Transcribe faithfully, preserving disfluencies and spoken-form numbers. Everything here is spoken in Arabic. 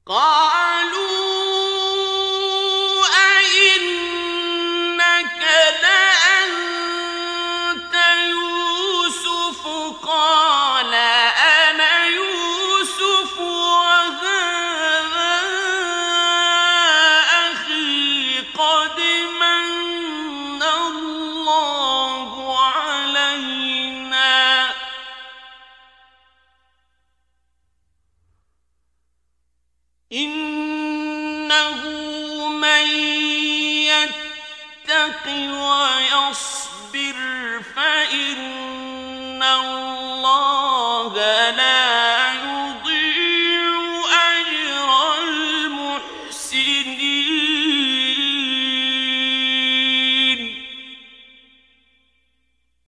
قالوا أئنك لأنت يوسف قال أنا يوسف وهذا أخي قد من الله علينا إنه من يتق ويصبر فإن